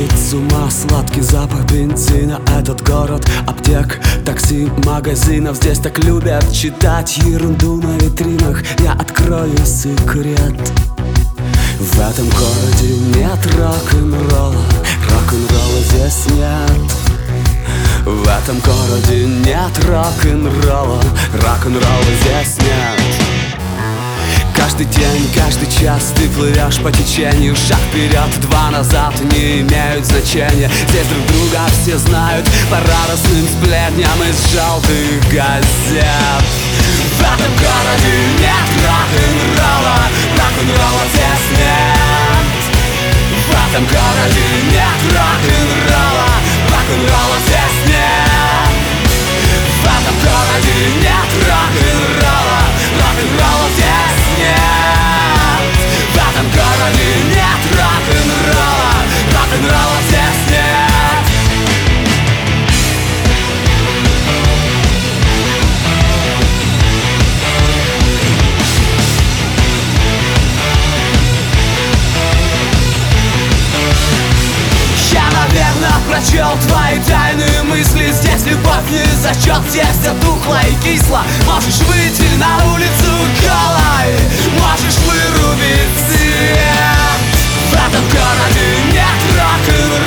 сводит с ума сладкий запах бензина. Этот город аптек, такси, магазинов. Здесь так любят читать ерунду на витринах. Я открою секрет: в этом городе нет рок-н-ролла. Рок-н-ролла здесь нет. В этом городе нет рок-н-ролла. Рок-н-ролла здесь нет. Каждый день, каждый час ты плывешь по течению. Шаг вперед, два назад не имеют значения. Здесь друг друга все знают по радостным сплетням из желтых газет. В этом городе нет рок-н-ролла. Рок-н-ролла здесь нет. В этом городе нет рок-н-ролла. Рок-н-ролла здесь нет. В этом городе нет рок-н-ролла. Рок-н-ролла здесь нет. В этом городе нет рок-н-ролла. Рок-н-ролла здесь нет. Я, наверное, прочел твои тайные мысли. Здесь любовь не зачет, здесь все тухло и кисло. Можешь выйти на улицу голой, можешь вырубить свет. В этом городе нет рок-н-ролла.